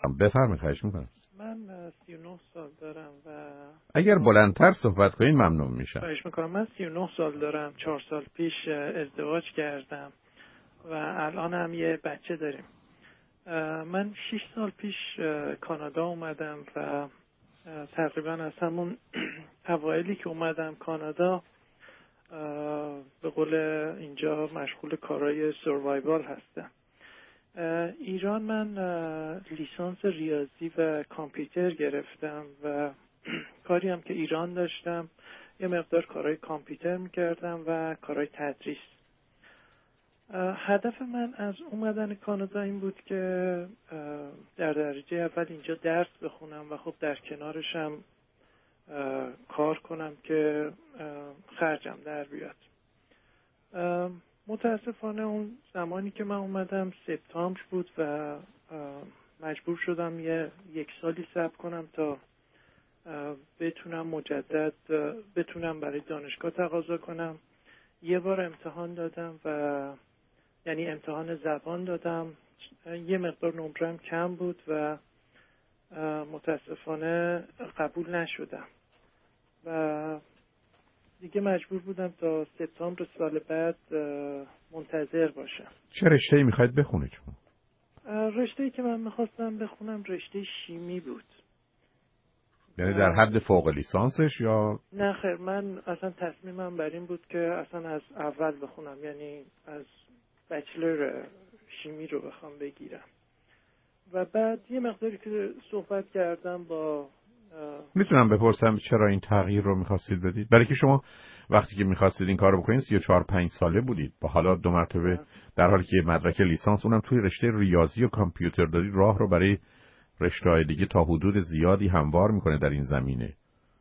بفرمایید، خواهش میکنم. من 39 سال دارم و اگر بلندتر صحبت کنین ممنون میشم. خواهش میکنم. من 39 سال دارم، 4 سال پیش ازدواج کردم و الان هم یه بچه داریم. من 6 سال پیش کانادا اومدم و تقریبا از همون اوایلی که اومدم کانادا به قول اینجا مشغول کارهای سروایوال هستم. ایران من لیسانس ریاضی و کامپیوتر گرفتم و کاری هم که ایران داشتم یه مقدار کارهای کامپیوتر میکردم و کارهای تدریس. هدف من از اومدن کانادا این بود که در درجه اول اینجا درس بخونم و خب در کنارش هم کار کنم که خرجم در بیاد. متاسفانه اون زمانی که من اومدم سپتامبر بود و مجبور شدم یک سالی صبر کنم تا بتونم مجدد بتونم برای دانشگاه تقاضا کنم. یه بار امتحان دادم و یعنی امتحان زبان دادم، یه مقدار نمرم کم بود و متاسفانه قبول نشدم و دیگه مجبور بودم تا سپتامبر سال بعد منتظر باشم. چه رشته‌ای میخواید بخونید شما؟ رشته‌ای که من میخواستم بخونم رشته شیمی بود. یعنی در حد فوق لیسانسش یا؟ نه خیر، من اصلا تصمیمم بر این بود که اصلا از اول بخونم، یعنی از بچلر شیمی رو بخوام بگیرم و بعد یه مقداری که صحبت کردم با میتونم بپرسم چرا این تغییر رو میخواستید بدید؟ برای که شما وقتی که میخواستید این کار رو بکنید 34-5 ساله بودید، با حالا 2 مرتبه در حالی که مدرک لیسانس اونم توی رشته ریاضی و کامپیوتر دارید، راه رو برای رشته‌های دیگه تا حدود زیادی هموار میکنه در این زمینه.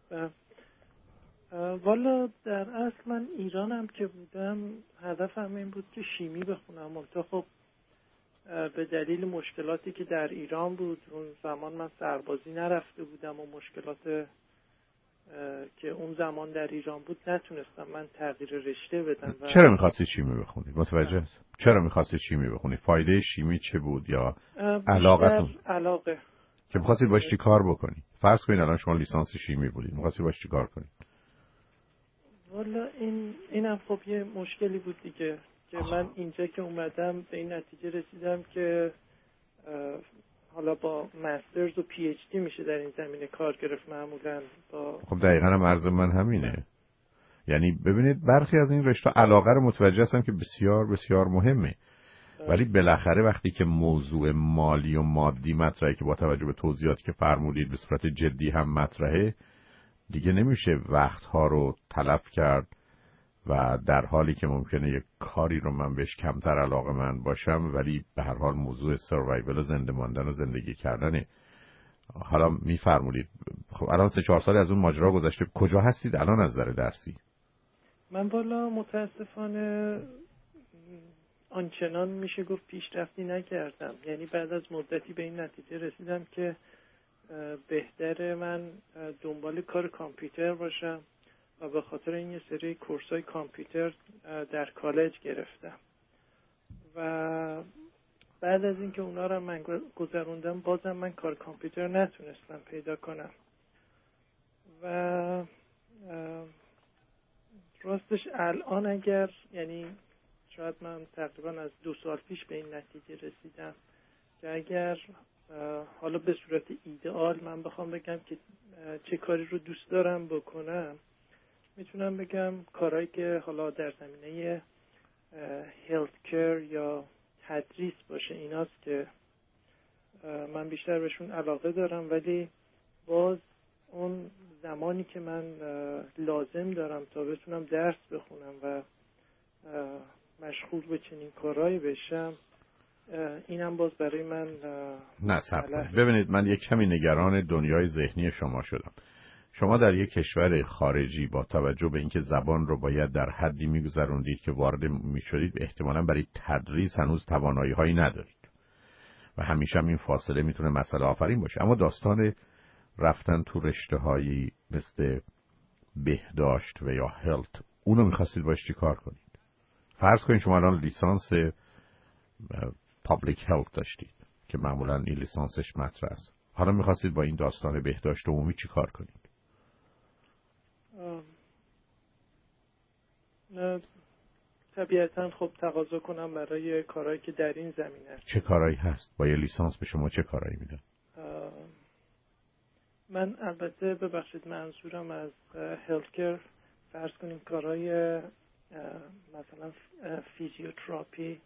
والا در اصل من ایرانم که بودم هدفم این بود که شیمی بخونم، منتها خب به دلیل مشکلاتی که در ایران بود، اون زمان من سربازی نرفته بودم و مشکلات که اون زمان در ایران بود نتونستم من تغییر رشته بدم. چرا می‌خواستید شیمی بخونید؟ متوجه هستم. چرا می‌خواستید شیمی بخونید؟ فایده شیمی چه بود یا علاقتون؟ علاقه که می‌خواستید باش چی کار بکنید؟ فرض کنید الان شما لیسانس شیمی بودید، می‌خواستید باش چی کار کنید؟ والا اینم خب یه مشکلی بود دیگه که من اینجا که اومدم به این نتیجه رسیدم که حالا با مسترز و پی اچ دی میشه در این زمینه کار گرفت معمولا. خب دقیقاً هم عرض من همینه. یعنی ببینید برخی از این رشته علاقه رو متوجه هستم که بسیار بسیار مهمه، ولی بالاخره وقتی که موضوع مالی و مادی مطرحه که با توجه به توضیحاتی که فرمودید به صورت جدی هم مطرحه، دیگه نمیشه وقتها رو تلف کرد و در حالی که ممکنه یک کاری رو من بهش کمتر علاقه من باشم ولی به هر حال موضوع سروایول و زنده ماندن و زندگی کردنه. حالا میفرمودید خب الان 3-4 سال از اون ماجرا گذشته، کجا هستید الان از نظر درسی؟ من والا متاسفانه آنچنان میشه گفت پیشرفتی نکردم، یعنی بعد از مدتی به این نتیجه رسیدم که بهتره من دنبال کار کامپیوتر باشم و به خاطر این یه سری کورسای کامپیوتر در کالج گرفتم و بعد از اینکه اونا رو من گذروندم بازم من کار کامپیوتر نتونستم پیدا کنم و راستش الان اگر یعنی شاید من تقریبا از 2 سال پیش به این نتیجه رسیدم که اگر حالا به صورت ایدئال من بخوام بگم که چه کاری رو دوست دارم بکنم، میتونم بگم کارهایی که حالا در زمینه هلت کیر یا تدریس باشه، ایناست که من بیشتر بهشون علاقه دارم، ولی باز اون زمانی که من لازم دارم تا بتونم درس بخونم و مشغول به چنین کارهایی بشم، اینم باز برای من نه صبر کنید. ببینید من یک کمی نگران دنیای ذهنی شما شدم. شما در یک کشور خارجی با توجه به اینکه زبان رو باید در حدی میگذروندید که وارد میشدید، احتمالاً برای تدریس هنوز توانایی‌هایی ندارید و همیشه هم این فاصله میتونه مسئله آفرین باشه. اما داستان رفتن تو رشته‌هایی مثل بهداشت و یا هلت، اونو می‌خواستید باش چی کار کنید؟ فرض کنید شما الان لیسانس پابلیک هلت داشتید، که معمولا این لیسانسش مطرح است. حالا می‌خواستید با این داستان بهداشت عمومی چی کار کنید؟ طبیعتاً خب تقاضا کنم برای کارهایی که در این زمینه است. چه کارهایی هست؟ با یه لیسانس به شما چه کارهایی میدن؟ من البته ببخشید منظورم از هلتکر فرض کنیم کارهای مثلا فیزیوتراپی،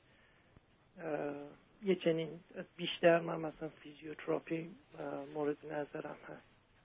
یه چنین بیشتر من مثلا فیزیوتراپی مورد نظرم هست.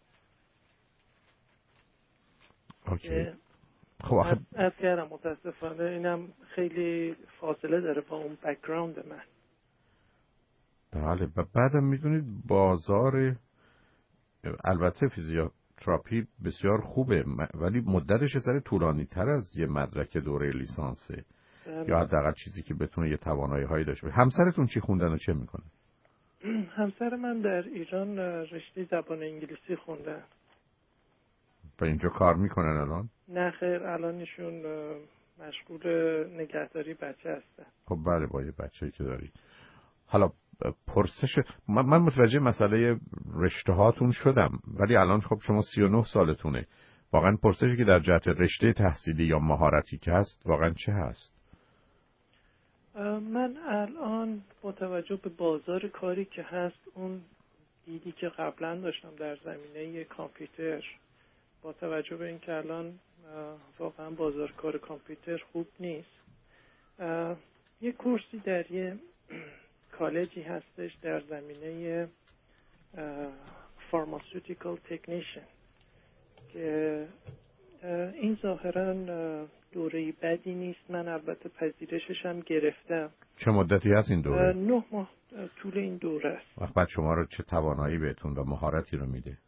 اوکی. خب از کردم متاسفانه اینم خیلی فاصله داره با اون بک‌گراند من. بله. و بعدم میدونید بازار البته فیزیوتراپی بسیار خوبه ولی مدتش یه ذره طولانی تر از یه مدرک دوره لیسانسه. یا حداقل چیزی که بتونه یه توانایی هایی داشته باشه. همسرتون چی خوندن و چه میکنه؟ همسر من در ایران رشته زبان انگلیسی خوندن. و اینجا کار میکنن الان؟ نه خیر، الان ایشون مشغول نگهداری بچه هستن. خب بله، با یه بچه‌ای که داری. حالا پرسش من متوجه مسئله رشته هاتون شدم ولی الان خب شما 39 سالتونه. واقعا پرسشی که در جهت رشته تحصیلی یا مهارتی که هست واقعا چه هست؟ من الان با توجه به بازار کاری که هست، اون دیدی که قبلا داشتم در زمینه کامپیوتر، با توجه به اینکه الان واقعا بازار کار کامپیوتر خوب نیست، یه کورسی در یه کالجی هستش در زمینه فارماسیوتیکال تکنیشن که این ظاهرا دوره بدی نیست. من البته پذیرشش هم گرفتم. چه مدتی هست این دوره؟ 9 ماه طول این دوره است. وقت بعد شما رو چه توانایی بهتون و مهارتی رو میده؟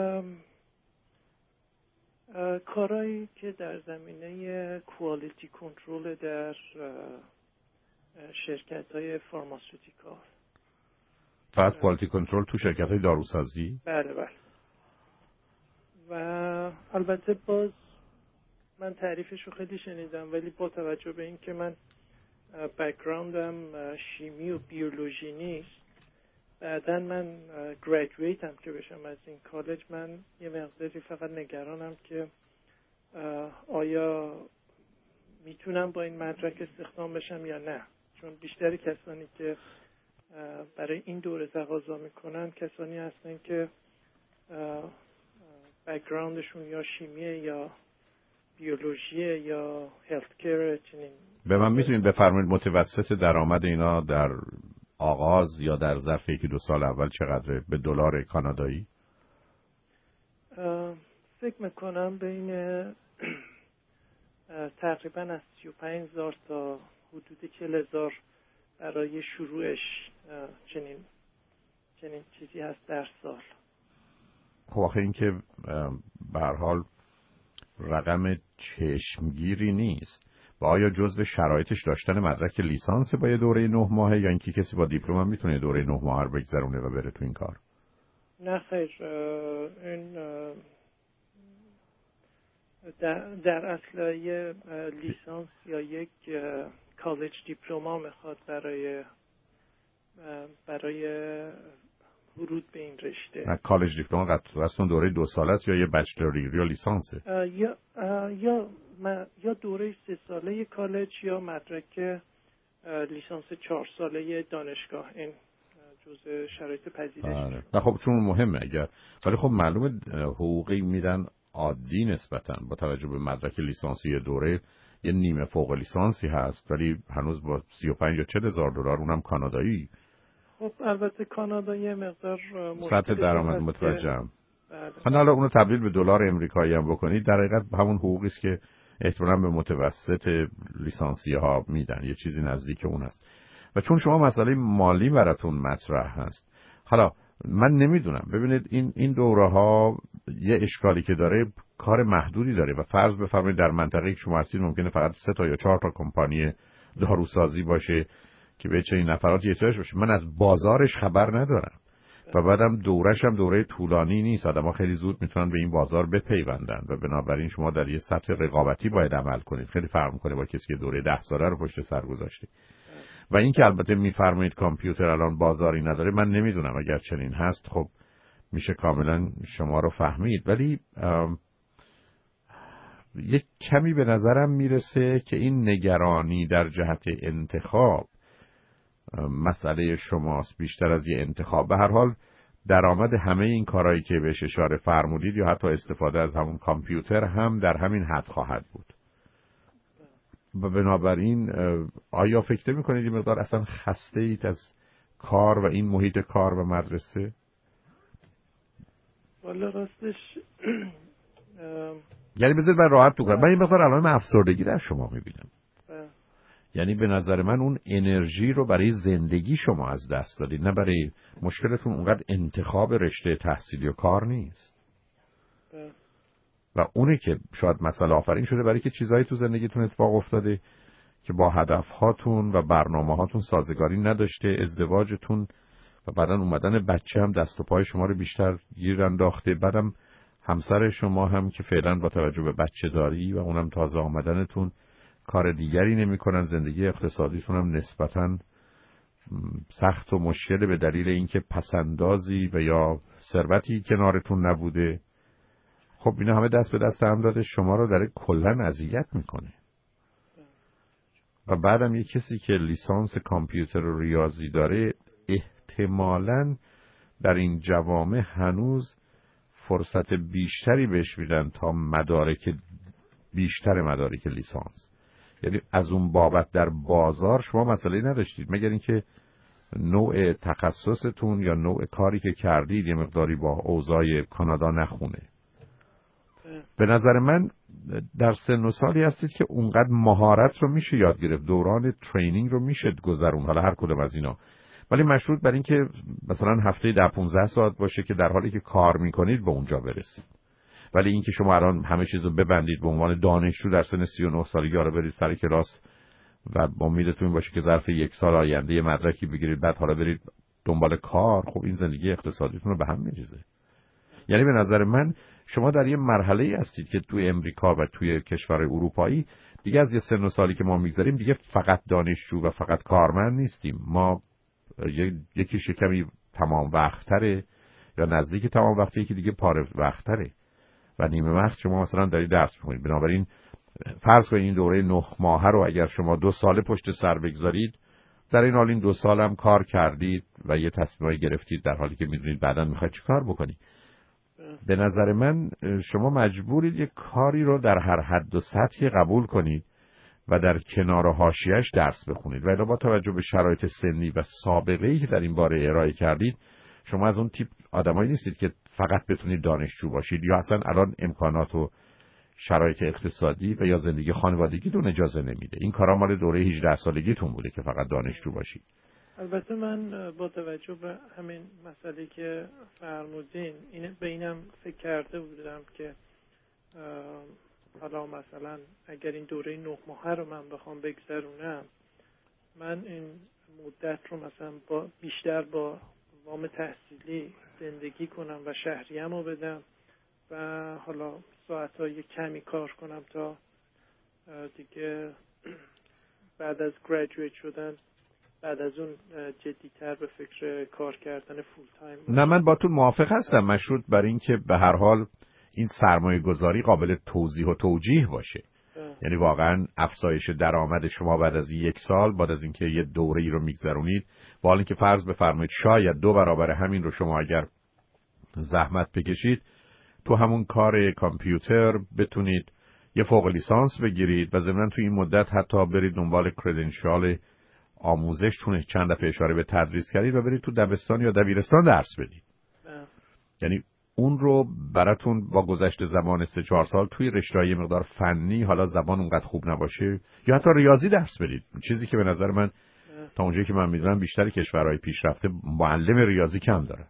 کارهایی که در زمینه کوالیتی کنترل در شرکت‌های فارماسیوتیکال. فقط کوالیتی کنترل تو شرکت‌های داروسازی؟ بله بله. و البته باز من تعریفش رو خیلی شنیدم ولی با توجه به این که من بک‌گراندم شیمی و بیولوژی نیست، بعدن من گریجویتم که بشم از این کالج، من یه مقداری فقط نگرانم که آیا میتونم با این مدرک استخدام بشم یا نه، چون بیشتری کسانی که برای این دوره تقاضا میکنن کسانی هستن که بک‌گراندشون یا شیمیه یا بیولوژیه یا هلتکر. چنین به من میتونید بفرمایید متوسط درآمد اینا در آغاز یا در ظرف 1-2 سال اول چقدره به دلار کانادایی؟ فکر میکنم بین تقریبا از 35,000 تا حدود 40,000 برای شروعش چنین چیزی هست در سال. خب آخه این که به هر حال رقم چشمگیری نیست. و آیا جزو شرایطش داشتن مدرک لیسانس با یه دوره 9 ماهه یا اینکه کسی با دیپلم هم میتونه دوره 9 ماه رو بگذرونه و بره تو این کار؟ نه خیر، این در اصل یه لیسانس یا یک کالج دیپلم میخواد برای ورود به این رشته. نه کالج دیپلم قطعا دوره 2 ساله است یا یه بچلر دیگری یا لیسانسه؟ یا دوره 3 ساله کالج یا مدرک لیسانس 4 ساله دانشگاه. این جزء شرایط پذیرش. نه خب چون مهمه اگر، ولی خب معلومه حقوقی میدن عادی نسبتاً با توجه به مدرک لیسانسی دوره یه نیمه فوق لیسانسی هست ولی هنوز با 35 یا 40,000 دلار اونم کانادایی. خب البته کانادا یه مقدار سطح درآمد متوجهم. بله. حالا اونو تبدیل به دلار امریکایی هم بکنید در حقیقت همون حقوقی است که احتمالاً به متوسط لیسانسی ها میدن، یه چیزی نزدیک اون است. و چون شما مسئله مالی براتون مطرح هست، حالا من نمیدونم، ببینید این دوره ها یه اشکالی که داره کار محدودی داره و فرض بفرمایید در منطقه‌ای که شما هستید ممکنه فقط 3 تا یا 4 تا کمپانی داروسازی باشه که به چنین نفراتی احتیاج باشه. من از بازارش خبر ندارم و بعدم دورش هم دوره طولانی نیست. آدم‌ها خیلی زود میتونن به این بازار بپیوندن و بنابراین شما در یه سطح رقابتی باید عمل کنید. خیلی فرق می‌کنه با کسی که دوره 10 ساله رو پشت سر گذاشته. و این که البته میفرمایید کامپیوتر الان بازاری نداره، من نمیدونم، اگر چنین هست خب میشه کاملا شما رو فهمید. ولی یک کمی به نظرم میرسه که این نگرانی در جهت انتخاب مسئله شماست بیشتر از یه انتخاب. به هر حال درآمد همه این کارهایی که بهش اشاره فرمودید یا حتی استفاده از همون کامپیوتر هم در همین حد خواهد بود. و بنابراین آیا فکر میکنید این مقدار اصلا خسته اید از کار و این محیط کار و مدرسه؟ والا راستش یعنی بذارید من راحت بکنم، من این مقدار علائم افسردگی در شما میبینم. یعنی به نظر من اون انرژی رو برای زندگی شما از دست دادید، نه برای مشکلتون اونقدر انتخاب رشته تحصیلی و کار نیست. و اونه که شاید مسئله آفرین شده برای که چیزایی تو زندگیتون اتفاق افتاده که با هدفهاتون و برنامه‌هاتون سازگاری نداشته، ازدواجتون و بعدن اومدن بچه هم دست و پای شما رو بیشتر گیر انداخته، بعدم همسر شما هم که فعلا با توجه به بچه داری و اونم تازه آمدنتون کار دیگری نمی‌کنن، زندگی اقتصادیتون هم نسبتاً سخت و مشکل به دلیل اینکه پسندازی و یا ثروتی کنارتون نبوده. خب اینا همه دست به دست هم داده شما رو داره کلاً اذیت میکنه. و بعدم یه کسی که لیسانس کامپیوتر و ریاضی داره احتمالاً در این جوامع هنوز فرصت بیشتری بهش میدن تا بیشتر مدارک لیسانس. یعنی از اون بابت در بازار شما مسئله نداشتید مگر اینکه نوع تخصصتون یا نوع کاری که کردید یه مقداری با اوضاع کانادا نخونه. به نظر من در سن و سالی هستید که اونقدر مهارت رو میشه یاد گرفت، دوران ترینینگ رو میشه گذرون، حالا هر کدوم از اینا، ولی مشروط بر این که مثلا هفته 10-15 ساعت باشه که در حالی که کار میکنید به اونجا برسید. ولی این که شما الان همه چیزو ببندید به عنوان دانشجو در سن 39 سالگی رو برید سر کلاس و امیدتون باشه که ظرف 1 سال آینده یه مدرکی بگیرید بعد حالا برید دنبال کار، خب این زندگی اقتصادیتون رو به هم میریزه. یعنی به نظر من شما در یه مرحله‌ای هستید که توی امریکا و توی کشورهای اروپایی دیگه از یه سن و سالی که ما میگذاریم دیگه فقط دانشجو و فقط کارمند نیستیم. ما یکی کمی تمام وقت‌تره یا نزدیک تمام وقتی که دیگه پاره وقت‌تره و نیمه وقت شما مثلا دارید درس می‌خونید. بنابراین فرض کنید این دوره 9 ماهه رو اگر شما 2 سال پشت سر بگذارید، در این حال این 2 سال هم کار کردید و یه تصمیمی گرفتید در حالی که می‌دونید بعداً می‌خواید چیکار بکنید. به نظر من شما مجبورید یک کاری رو در هر حد و سطحی قبول کنید و در کنار و حاشیه‌اش درس بخونید. ولی با توجه به شرایط سنی و سابقه‌ای که در این باره ارائه کردید، شما از اون تیپ آدمایی نیستید که فقط بتونید دانشجو باشید یا اصلا الان امکانات و شرایط اقتصادی و یا زندگی خانوادگیتون اجازه نمیده. این کارا مال دوره 18 سالگیتون بوده که فقط دانشجو باشید. البته من با توجه به همین مسئله که فرمودین به اینم فکر کرده بودم که حالا مثلا اگر این دوره 9 ماهه رو من بخوام بگذرونم، من این مدت رو مثلا بیشتر با وام تحصیلی زندگی کنم و شهریم رو بدم و حالا ساعتهای کمی کار کنم تا دیگه بعد از گریجویت شدن، بعد از اون جدی‌تر به فکر کار کردن فول تایم. نه من با تو موافق هستم، مشروط بر این که به هر حال این سرمایه گذاری قابل توضیح و توجیه باشه. یعنی واقعا افزایش درآمد شما بعد از 1 سال، بعد از اینکه یه دوره‌ای رو میگذرونید، با اینکه فرض بفرمایید شاید 2 برابر همین رو شما اگر زحمت بکشید تو همون کار کامپیوتر بتونید یه فوق لیسانس بگیرید و ضمن تو این مدت حتی برید دنبال کردنشال آموزش، چون چند دفعه اشاره به تدریس کردید، و برید تو دبستان یا دبیرستان درس بدید. یعنی اون رو براتون با گذشت زمان 3-4 سال توی رشته‌های مقدار فنی، حالا زبان اونقدر خوب نباشه، یا حتی ریاضی درس بدید. چیزی که به نظر من تا اونجایی که من میدونم بیشتر کشورهای پیشرفته معلم ریاضی کم داره.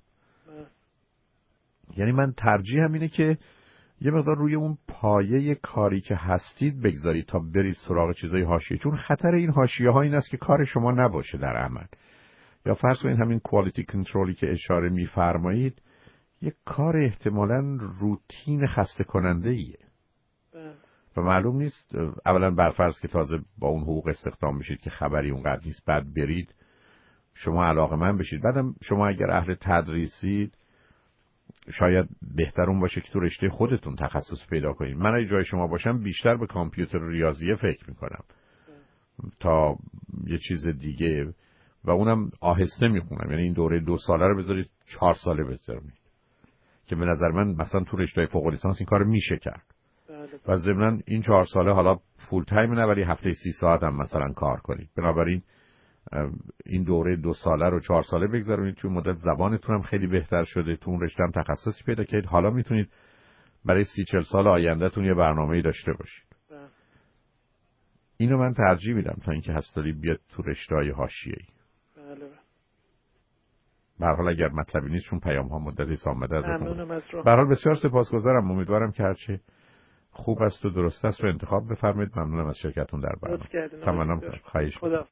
یعنی من ترجیحم اینه که یه مقدار روی اون پایه کاری که هستید بگذارید تا برید سراغ چیزای حاشیه، چون خطر این حاشیه‌ها این است که کار شما نباشه در عمل. یا فرض کنید همین کوالیتی کنترلی که اشاره می‌فرمایید یک کار احتمالاً روتین خسته کننده ایه. و معلوم نیست اولا برفرض که تازه با اون حقوق استخدام بشید که خبری اونقدر نیست، بعد برید شما علاقه‌مند بشید. بعدم شما اگر اهل تدریسید شاید بهتر اون باشه که تو رشته خودتون تخصص پیدا کنید. من اگه جای شما باشم بیشتر به کامپیوتر و ریاضیه فکر میکنم تا یه چیز دیگه، و اونم آهسته میخونم. یعنی این دوره 2 ساله رو بذارید 4 ساله بذارید که به نظر من مثلا تو رشته فوق لیسانس این کارو میشه کرد. و ضمناً این 4 ساله حالا فول تایم نه، ولی هفته 30 ساعت هم مثلا کار کنید. بنابراین این دوره 2 ساله رو 4 ساله بگذارونید. توی مدت زبانتون هم خیلی بهتر شده، تو اون رشته هم تخصصی پیدا کردید، حالا میتونید برای 30-40 سال آیندهتون یه برنامه‌ای داشته باشید. اینو من ترجیح میدم تا اینکه هستاری بیاد تو رشته‌های حاشیه‌ای. بله. به هر حال اگر مطلبی نیست، چون پیام‌ها مدتی آمده از ممنونم از به هر حال بسیار سپاسگزارم. امیدوارم که هرچی خوب است و درست است رو انتخاب بفرمایید. ممنونم از شرکتتون در برنامه. تمام. خواهش.